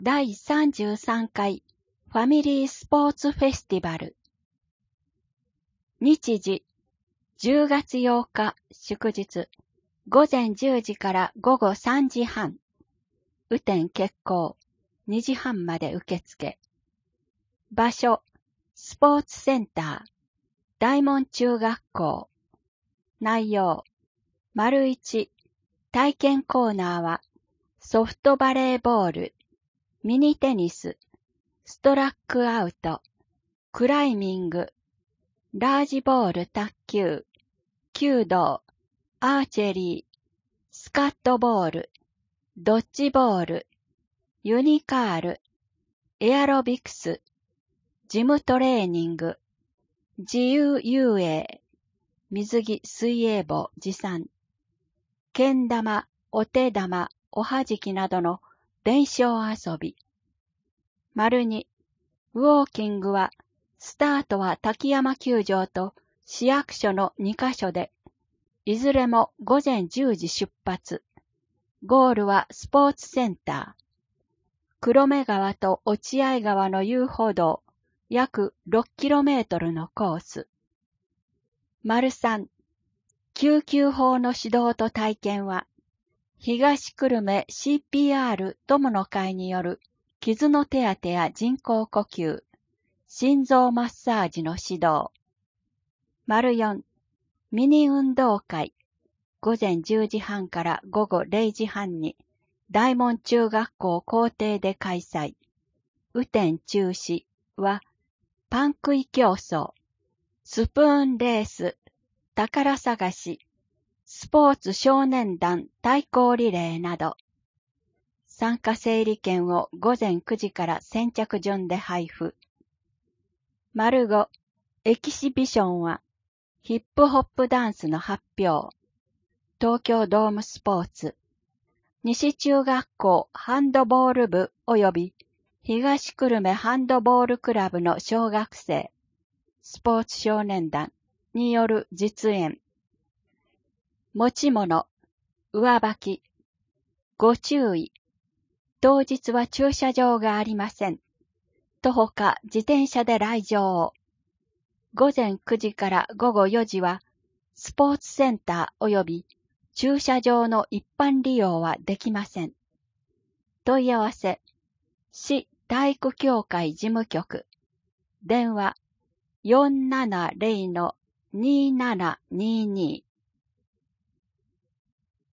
第33回ファミリースポーツフェスティバル。日時10月8日祝日午前10時から午後3時半。雨天決行2時半まで受付。場所スポーツセンター大門中学校。内容丸1体験コーナーはソフトバレーボール、ミニテニス、ストラックアウト、クライミング、ラージボール卓球、弓道、アーチェリー、スカットボール、ドッジボール、ユニカール、エアロビクス、ジムトレーニング、自由遊泳、水着水泳帽持参、けん玉、お手玉、おはじきなどの伝承遊び。丸2、ウォーキングは、スタートは滝山球場と市役所の2カ所で、いずれも午前10時出発。ゴールはスポーツセンター。黒目川と落合川の遊歩道、約 6km のコース。丸3、救急法の指導と体験は、東久留米 CPR 友の会による傷の手当てや人工呼吸、心臓マッサージの指導。丸4、ミニ運動会、午前10時半から午後0時半に、大門中学校校庭で開催。雨天中止は、パン食い競争、スプーンレース、宝探し、スポーツ少年団対抗リレーなど、参加整理券を午前9時から先着順で配布。丸5、エキシビションは、ヒップホップダンスの発表。東京ドームスポーツ。西中学校ハンドボール部及び東久留米ハンドボールクラブの小学生、スポーツ少年団による実演。持ち物、上履き。ご注意。当日は駐車場がありません。徒歩か自転車で来場を。午前9時から午後4時は、スポーツセンター及び駐車場の一般利用はできません。問い合わせ、市体育協会事務局。電話、470-2722